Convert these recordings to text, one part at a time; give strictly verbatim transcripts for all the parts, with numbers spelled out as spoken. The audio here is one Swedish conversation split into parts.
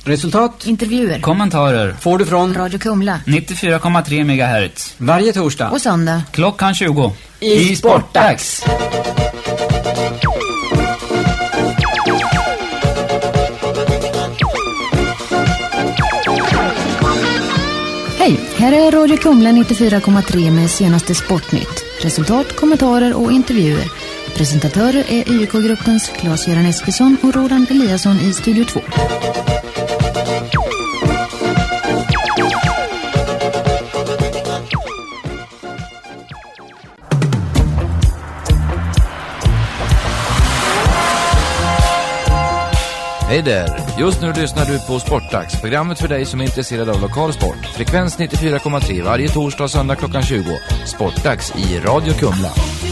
Resultat, intervjuer, kommentarer får du från Radio Kumla nittiofyra komma tre megahertz varje torsdag och söndag klockan tjugo i, I Sportdags. Hej, här är Radio Kumla nittiofyra komma tre med senaste Sportnytt. Resultat, kommentarer och intervjuer. Presentatörer är Y K-gruppens Claes-Göran Eskilsson och Roland Eliasson i Studio två. Hej där! Just nu lyssnar du på Sportdags, programmet för dig som är intresserad av lokal sport. Frekvens nittiofyra komma tre varje torsdag och söndag klockan tjugo. Sportdags i Radio Kumla.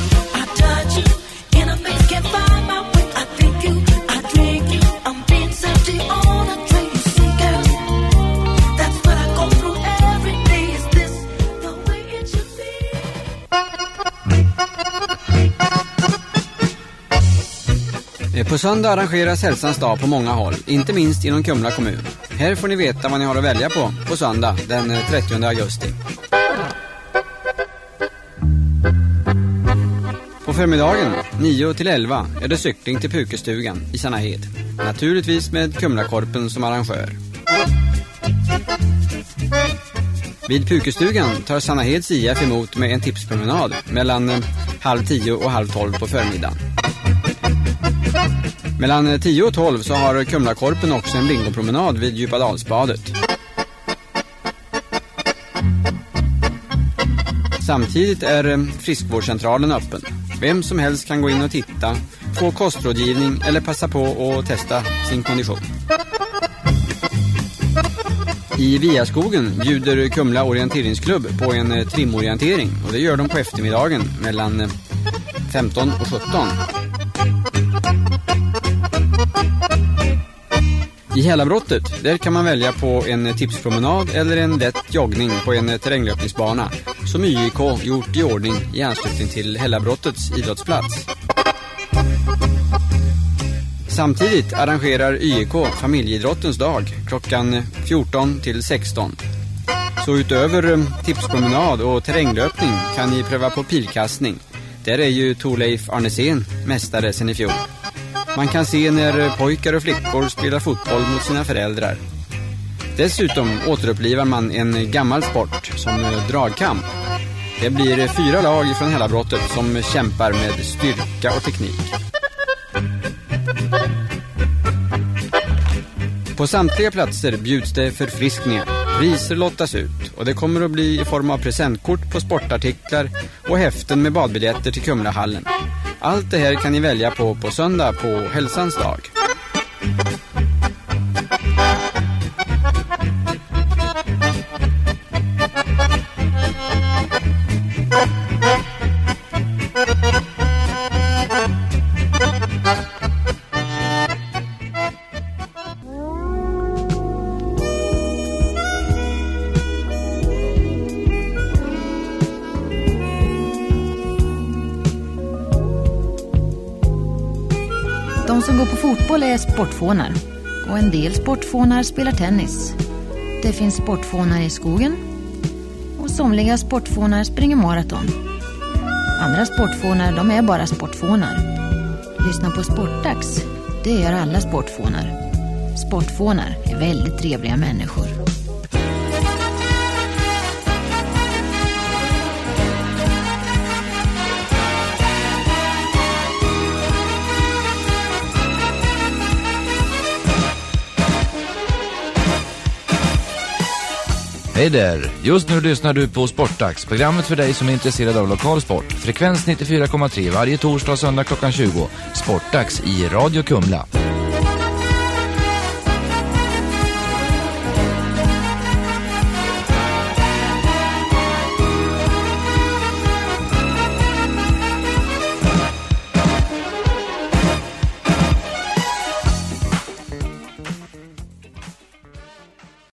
På söndag arrangeras Hälsans dag på många håll, inte minst inom Kumla kommun. Här får ni veta vad ni har att välja på på söndag den trettionde augusti. På förmiddagen nio till elva är det cykling till Pukestugan i Sanahed. Naturligtvis med Kumlakorpen som arrangör. Vid Pukestugan tar Sanaheds I F emot med en tipspromenad mellan halv tio och halv tolv på förmiddagen. Mellan tio och tolv så har Kumlakorpen också en bingopromenad vid Djupadalsbadet. Samtidigt är friskvårdscentralen öppen. Vem som helst kan gå in och titta, få kostrådgivning eller passa på att testa sin kondition. I Viaskogen bjuder Kumla orienteringsklubb på en trimorientering och det gör de på eftermiddagen mellan femton och sjutton. I Hällabrottet, där kan man välja på en tipspromenad eller en lätt joggning på en terränglöpningsbana som Y K gjort i ordning i anslutning till Hällabrottets idrottsplats. Samtidigt arrangerar Y K familjeidrottens dag klockan fjorton till sexton. Så utöver tipspromenad och terränglöpning kan ni pröva på pilkastning. Där är ju Torleif Arnesen mästare sen i fjol. Man kan se när pojkar och flickor spelar fotboll mot sina föräldrar. Dessutom återupplivar man en gammal sport som dragkamp. Det blir fyra lag från Hällabrottet som kämpar med styrka och teknik. På samtliga platser bjuds det förfriskningar. Priser lottas ut och det kommer att bli i form av presentkort på sportartiklar och häften med badbiljetter till Kumlahallen. Allt det här kan ni välja på på söndag på Hälsans dag. De som går på fotboll är sportfånar och en del sportfånar spelar tennis. Det finns sportfånar i skogen och somliga sportfånar springer maraton. Andra sportfånar, de är bara sportfånar. Lyssna på Sportdags, det gör alla sportfånar. Sportfånar är väldigt trevliga människor. Hej där! Just nu lyssnar du på Sportdags, programmet för dig som är intresserad av lokal sport. Frekvens nittiofyra komma tre varje torsdag och söndag klockan tjugo. Sportdags i Radio Kumla.